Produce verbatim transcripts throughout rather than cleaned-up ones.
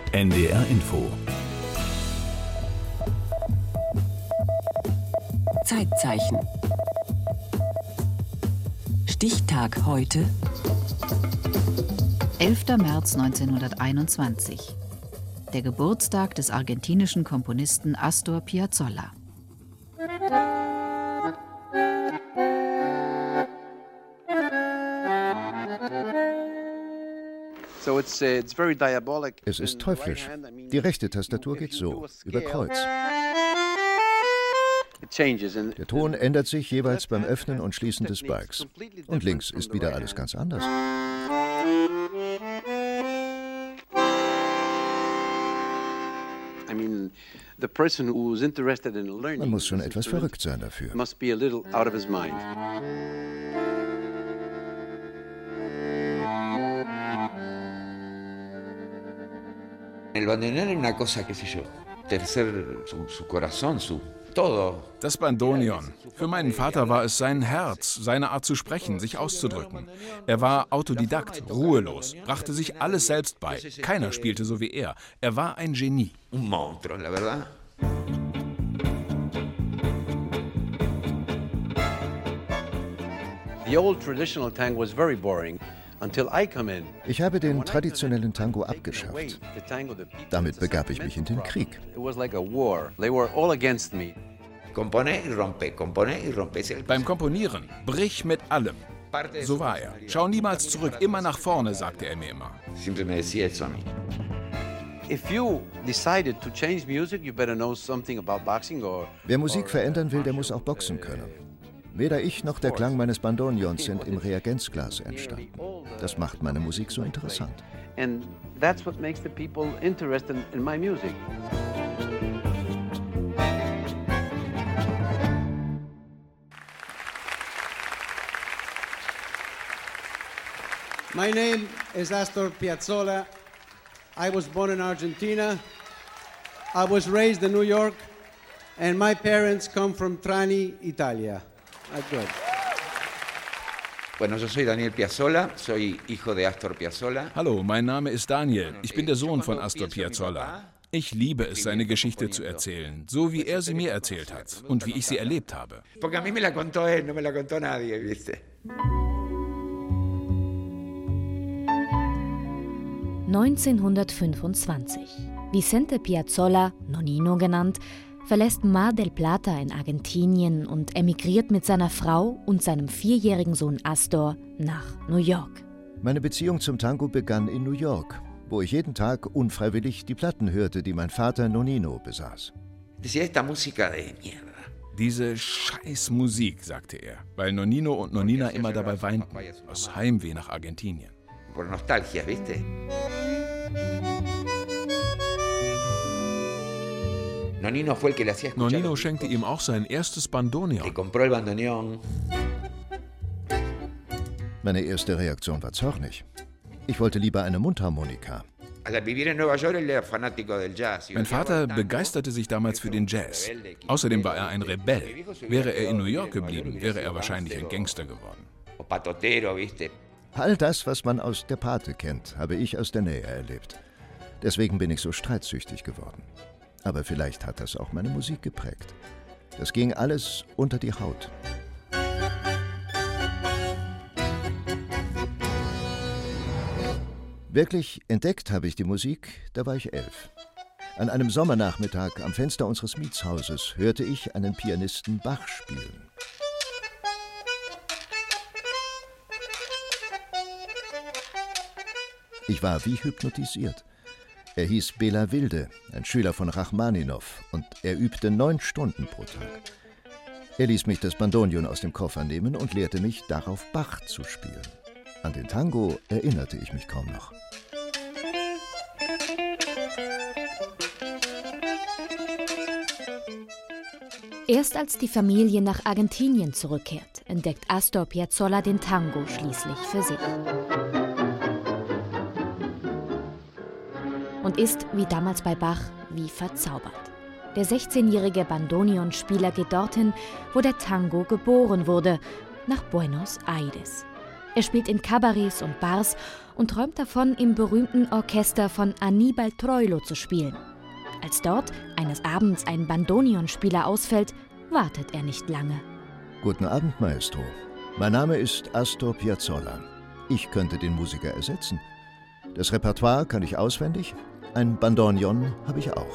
N D R Info. Zeitzeichen. Stichtag heute. elfter März neunzehnhunderteinundzwanzig. Der Geburtstag des argentinischen Komponisten Astor Piazzolla. Es ist teuflisch. Die rechte Tastatur geht so, über Kreuz. Der Ton ändert sich jeweils beim Öffnen und Schließen des Balks. Und links ist wieder alles ganz anders. Man muss schon etwas verrückt sein dafür. El bandoneón era una cosa, qué sé yo, tercer, su, su corazón, su todo. Das Bandoneon. Für meinen Vater war es sein Herz, seine Art zu sprechen, sich auszudrücken. Er war Autodidakt, ruhelos, brachte sich alles selbst bei. Keiner spielte so wie er. Er war ein Genie. Un monstruo, la verdad. The old traditional tango was very boring. Ich habe den traditionellen Tango abgeschafft. Damit begab ich mich in den Krieg. Beim Komponieren, brich mit allem. So war er. Schau niemals zurück, immer nach vorne, sagte er mir immer. Wer Musik verändern will, der muss auch boxen können. Weder ich noch der Klang meines Bandoneons sind im Reagenzglas entstanden. Das macht meine Musik so interessant. And that's what makes the people interested in my music. My name is Astor Piazzolla. I was born in Argentina. I was raised in New York, and my parents come from Trani, Italia. Bueno, yo soy Daniel Piazzolla, soy hijo de Astor Piazzolla. Hallo, mein Name ist Daniel. Ich bin der Sohn von Astor Piazzolla. Ich liebe es, seine Geschichte zu erzählen, so wie er sie mir erzählt hat und wie ich sie erlebt habe. Porque a mí me la contó él, no me la contó nadie, ¿viste? neunzehnhundertfünfundzwanzig. Vicente Piazzolla, Nonino genannt, verlässt Mar del Plata in Argentinien und emigriert mit seiner Frau und seinem vierjährigen Sohn Astor nach New York. Meine Beziehung zum Tango begann in New York, wo ich jeden Tag unfreiwillig die Platten hörte, die mein Vater Nonino besaß. Diese Scheißmusik, sagte er, weil Nonino und Nonina immer dabei weinten, aus Heimweh nach Argentinien. Por nostalgia, ¿viste? Nonino schenkte ihm auch sein erstes Bandoneon. Meine erste Reaktion war zornig. Ich wollte lieber eine Mundharmonika. Mein Vater begeisterte sich damals für den Jazz. Außerdem war er ein Rebell. Wäre er in New York geblieben, wäre er wahrscheinlich ein Gangster geworden. All das, was man aus der Pate kennt, habe ich aus der Nähe erlebt. Deswegen bin ich so streitsüchtig geworden. Aber vielleicht hat das auch meine Musik geprägt. Das ging alles unter die Haut. Wirklich entdeckt habe ich die Musik, da war ich elf. An einem Sommernachmittag am Fenster unseres Mietshauses hörte ich einen Pianisten Bach spielen. Ich war wie hypnotisiert. Er hieß Bela Wilde, ein Schüler von Rachmaninow, und er übte neun Stunden pro Tag. Er ließ mich das Bandoneon aus dem Koffer nehmen und lehrte mich, darauf Bach zu spielen. An den Tango erinnerte ich mich kaum noch. Erst als die Familie nach Argentinien zurückkehrt, entdeckt Astor Piazzolla den Tango schließlich für sich. Und ist, wie damals bei Bach, wie verzaubert. Der sechzehnjährige Bandoneonspieler geht dorthin, wo der Tango geboren wurde, nach Buenos Aires. Er spielt in Kabarets und Bars und träumt davon, im berühmten Orchester von Aníbal Troilo zu spielen. Als dort eines Abends ein Bandoneonspieler ausfällt, wartet er nicht lange. Guten Abend, Maestro. Mein Name ist Astor Piazzolla. Ich könnte den Musiker ersetzen. Das Repertoire kann ich auswendig. Ein Bandoneon habe ich auch.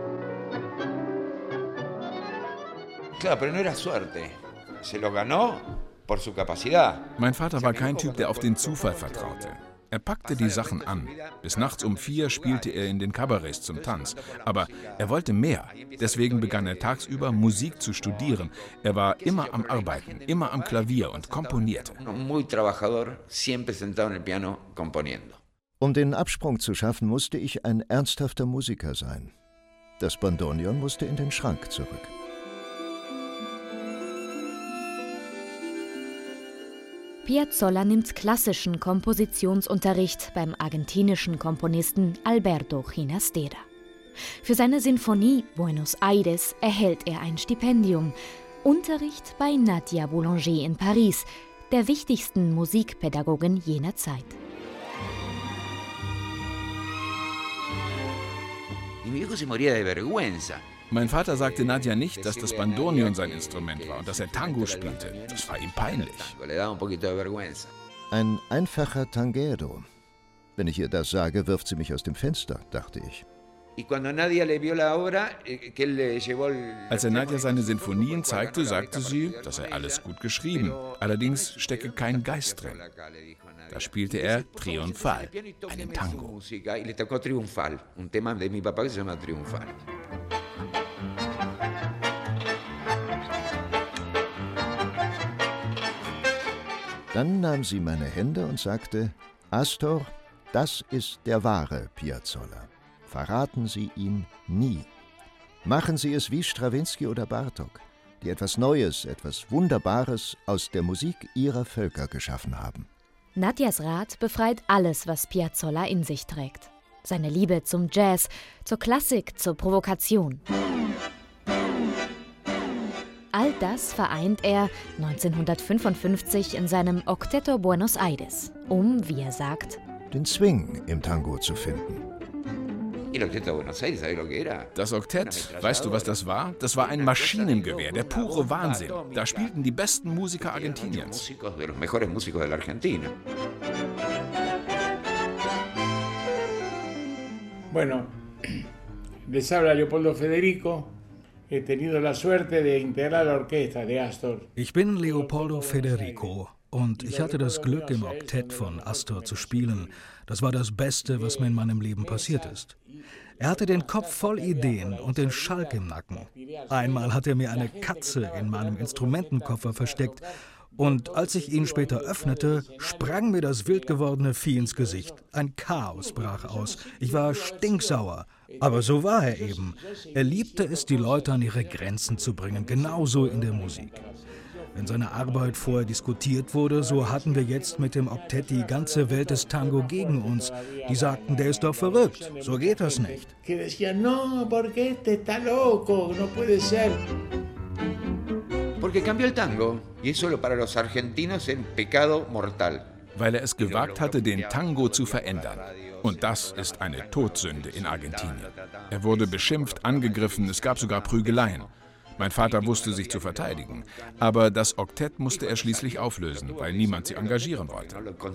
Claro, pero no era suerte. Se lo ganó por su capacidad. Mein Vater war kein Typ, der auf den Zufall vertraute. Er packte die Sachen an. Bis nachts um vier spielte er in den Kabarets zum Tanz. Aber er wollte mehr. Deswegen begann er tagsüber Musik zu studieren. Er war immer am Arbeiten, immer am Klavier und komponierte. Muy trabajador, siempre sentado en el piano componiendo. Um den Absprung zu schaffen, musste ich ein ernsthafter Musiker sein. Das Bandoneon musste in den Schrank zurück. Piazzolla nimmt klassischen Kompositionsunterricht beim argentinischen Komponisten Alberto Ginastera. Für seine Sinfonie Buenos Aires erhält er ein Stipendium. Unterricht bei Nadia Boulanger in Paris, der wichtigsten Musikpädagogin jener Zeit. Mein Vater sagte Nadia nicht, dass das Bandoneon sein Instrument war und dass er Tango spielte. Das war ihm peinlich. Ein einfacher Tanguero. Wenn ich ihr das sage, wirft sie mich aus dem Fenster, dachte ich. Als er Nadia seine Sinfonien zeigte, sagte sie, dass er alles gut geschrieben. Allerdings stecke kein Geist drin. Da spielte er Triunfal, einen Tango. Dann nahm sie meine Hände und sagte: Astor, das ist der wahre Piazzolla. Verraten Sie ihn nie. Machen Sie es wie Strawinsky oder Bartók, die etwas Neues, etwas Wunderbares aus der Musik ihrer Völker geschaffen haben. Nadias Rat befreit alles, was Piazzolla in sich trägt. Seine Liebe zum Jazz, zur Klassik, zur Provokation. All das vereint er neunzehnhundertfünfundfünfzig in seinem Octeto Buenos Aires, um, wie er sagt, den Swing im Tango zu finden. Das Oktett, weißt du, was das war? Das war ein Maschinengewehr, der pure Wahnsinn. Da spielten die besten Musiker Argentiniens. Bueno, les habla Leopoldo Federico. He tenido la suerte de integrar la orquesta de Astor. Ich bin Leopoldo Federico und ich hatte das Glück, im Oktett von Astor zu spielen. Das war das Beste, was mir in meinem Leben passiert ist. Er hatte den Kopf voll Ideen und den Schalk im Nacken. Einmal hat er mir eine Katze in meinem Instrumentenkoffer versteckt und als ich ihn später öffnete, sprang mir das wild gewordene Vieh ins Gesicht. Ein Chaos brach aus. Ich war stinksauer. Aber so war er eben. Er liebte es, die Leute an ihre Grenzen zu bringen, genauso in der Musik. Wenn seine Arbeit vorher diskutiert wurde, so hatten wir jetzt mit dem Oktett die ganze Welt des Tango gegen uns. Die sagten, der ist doch verrückt, so geht das nicht. Porque cambió el tango, y eso para los argentinos es un pecado mortal. Weil er es gewagt hatte, den Tango zu verändern. Und das ist eine Todsünde in Argentinien. Er wurde beschimpft, angegriffen, es gab sogar Prügeleien. Mein Vater wusste sich zu verteidigen. Aber das Oktett musste er schließlich auflösen, weil niemand sie engagieren wollte.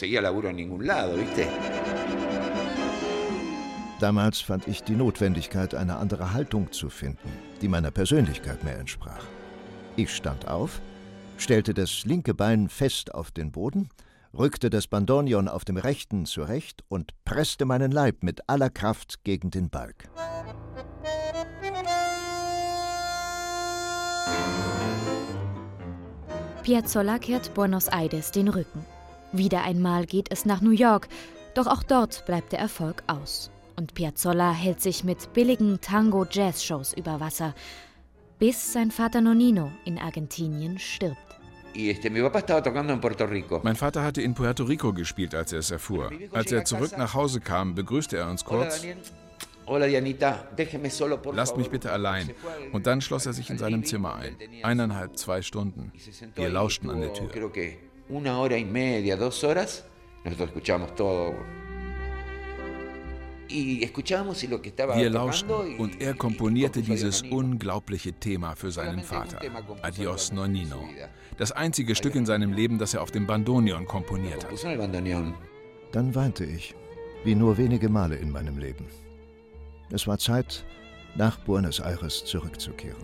Damals fand ich die Notwendigkeit, eine andere Haltung zu finden, die meiner Persönlichkeit mehr entsprach. Ich stand auf, stellte das linke Bein fest auf den Boden, rückte das Bandoneon auf dem rechten zurecht und presste meinen Leib mit aller Kraft gegen den Balg. Piazzolla kehrt Buenos Aires den Rücken. Wieder einmal geht es nach New York, doch auch dort bleibt der Erfolg aus. Und Piazzolla hält sich mit billigen Tango-Jazz-Shows über Wasser, bis sein Vater Nonino in Argentinien stirbt. Mein Vater hatte in Puerto Rico gespielt, als er es erfuhr. Als er zurück nach Hause kam, begrüßte er uns kurz. Lasst mich bitte allein. Und dann schloss er sich in seinem Zimmer ein. Eineinhalb, zwei Stunden. Wir lauschten an der Tür. una hora y media, dos horas, nosotros escuchábamos todo. Wir lauschten und er komponierte dieses unglaubliche Thema für seinen Vater, Adiós Nonino. Das einzige Stück in seinem Leben, das er auf dem Bandoneon komponiert hat. Dann weinte ich, wie nur wenige Male in meinem Leben. Es war Zeit, nach Buenos Aires zurückzukehren.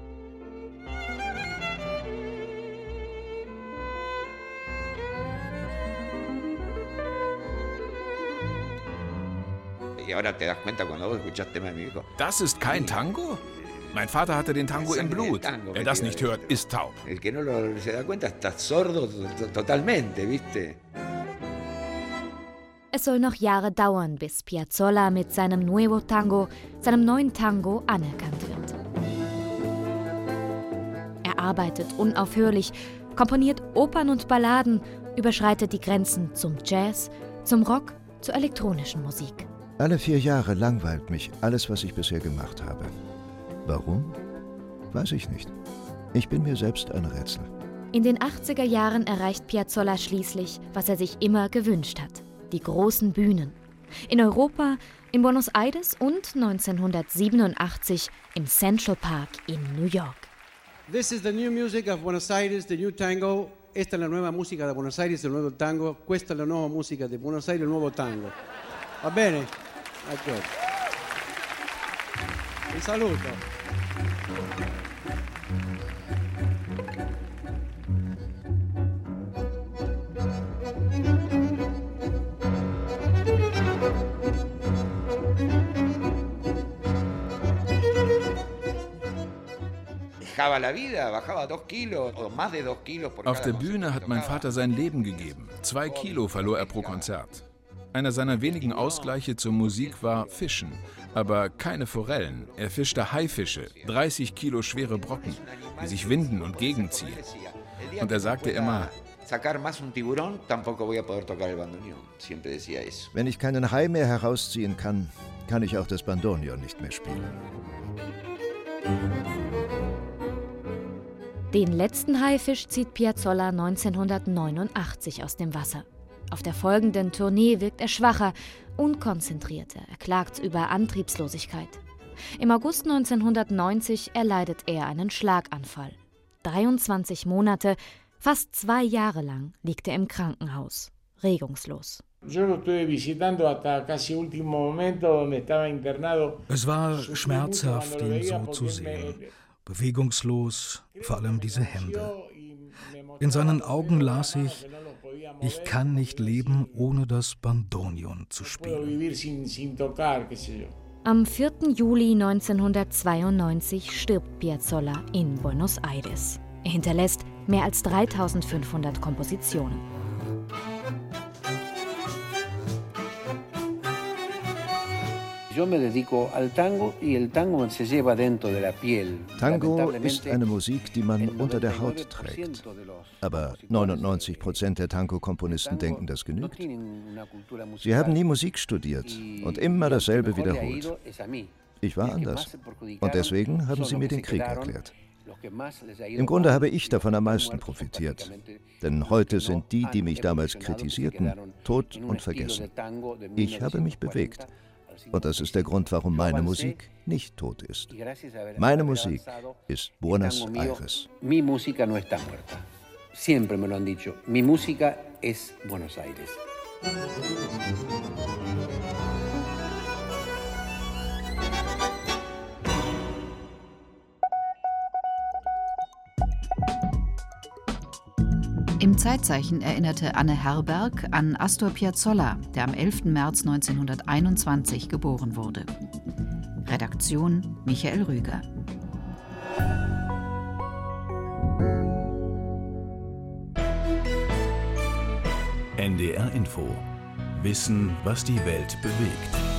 Das ist kein Tango? Mein Vater hatte den Tango im Blut. Wer das nicht hört, ist taub. Es soll noch Jahre dauern, bis Piazzolla mit seinem Nuevo Tango, seinem neuen Tango, anerkannt wird. Er arbeitet unaufhörlich, komponiert Opern und Balladen, überschreitet die Grenzen zum Jazz, zum Rock, zur elektronischen Musik. Alle vier Jahre langweilt mich alles, was ich bisher gemacht habe. Warum? Weiß ich nicht. Ich bin mir selbst ein Rätsel. In den achtziger Jahren erreicht Piazzolla schließlich, was er sich immer gewünscht hat: die großen Bühnen. In Europa, in Buenos Aires und neunzehnhundertsiebenundachtzig im Central Park in New York. This is the new music of Buenos Aires, the new tango. Esta es la nueva música de Buenos Aires, el nuevo tango. Questa è la nuova musica di Buenos Aires, il nuovo tango. Va bene? Ok. Un saluto. Auf der Bühne hat mein Vater sein Leben gegeben. Zwei Kilo verlor er pro Konzert. Einer seiner wenigen Ausgleiche zur Musik war Fischen, aber keine Forellen. Er fischte Haifische, dreißig Kilo schwere Brocken, die sich winden und gegenziehen. Und er sagte immer: Wenn ich keinen Hai mehr herausziehen kann, kann ich auch das Bandoneon nicht mehr spielen. Den letzten Haifisch zieht Piazzolla neunzehnhundertneunundachtzig aus dem Wasser. Auf der folgenden Tournee wirkt er schwacher, unkonzentrierter, er klagt über Antriebslosigkeit. Im August neunzehnhundertneunzig erleidet er einen Schlaganfall. dreiundzwanzig Monate, fast zwei Jahre lang, liegt er im Krankenhaus, regungslos. Es war schmerzhaft, ihn so zu sehen. Bewegungslos, vor allem diese Hände. In seinen Augen las ich: Ich kann nicht leben, ohne das Bandoneon zu spielen. Am vierten Juli neunzehnhundertzweiundneunzig stirbt Piazzolla in Buenos Aires. Er hinterlässt mehr als dreitausendfünfhundert Kompositionen. Tango ist eine Musik, die man unter der Haut trägt. Aber neunundneunzig Prozent der Tango-Komponisten denken, das genügt. Sie haben nie Musik studiert und immer dasselbe wiederholt. Ich war anders. Und deswegen haben sie mir den Krieg erklärt. Im Grunde habe ich davon am meisten profitiert. Denn heute sind die, die mich damals kritisierten, tot und vergessen. Ich habe mich bewegt. Und das ist der Grund, warum meine Musik nicht tot ist. Meine Musik ist Buenos Aires. Mi música no está muerta. Siempre me lo han dicho. Mi música es Buenos Aires. Im Zeitzeichen erinnerte Anne Herberg an Astor Piazzolla, der am elften März neunzehnhunderteinundzwanzig geboren wurde. Redaktion Michael Rüger. N D R Info. Wissen, was die Welt bewegt.